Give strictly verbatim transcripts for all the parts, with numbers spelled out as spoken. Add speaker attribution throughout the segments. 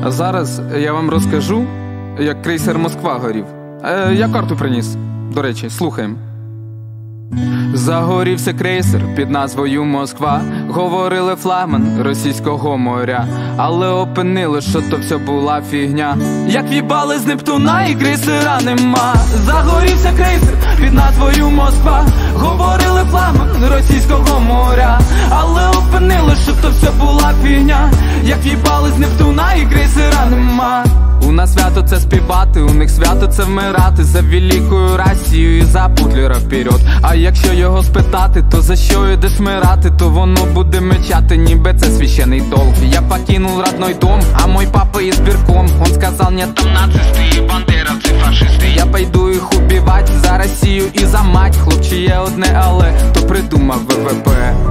Speaker 1: А зараз я вам розкажу, як крейсер Москва горів. Е, я карту приніс, до речі, слухаємо. Загорівся крейсер під назвою Москва. Говорили флагман російського моря, але опинили, що то все була фігня. Як в'їбали з Нептуна і крейсера нема. Загорівся крейсер під назвою Москва. Говорили флагман російського моря, але опинили, що то все була фігня. Як в'їбали з Нептуна і крейсера нема. У нас свято це співати, у них свято це вмирати за великою Росію і за Путлера вперед. А якщо його спитати, то за що йдеш вмирати, то воно буде мечати, ніби це священний долг. Я покинул родной дом, а мой папа избирком. Он сказал, нет, там нацисты и бандеровцы, фашисты. Я пойду их убивать за Росію і за мать. Хлопче, є одне але, хто придумав ВВП.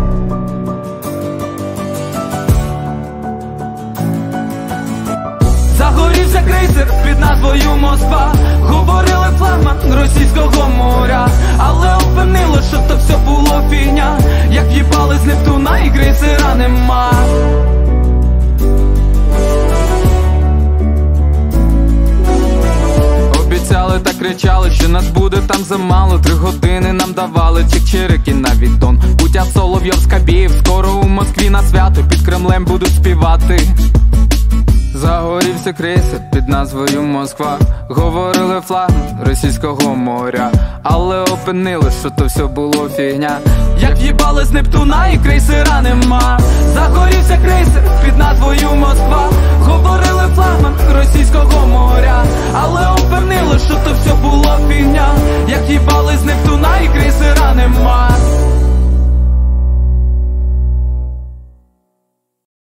Speaker 1: Загорівся крейсер під назвою Москва. Говорили флагман російського моря, але опинило, що то все було фігня. Як в'їбали з Нептуна і крейсера нема. Обіцяли та кричали, що нас буде там замало. Три години нам давали чик-чирики на віддон. Путя Соловйов, Скабєєв, скоро у Москві на свято під Кремлем будуть співати. Загорівся крейсер під назвою Москва. Говорили флагман російського моря, але опинили, що то все було фігня. Як в'їбали з Нептуна і крейсера нема. Загорівся крейсер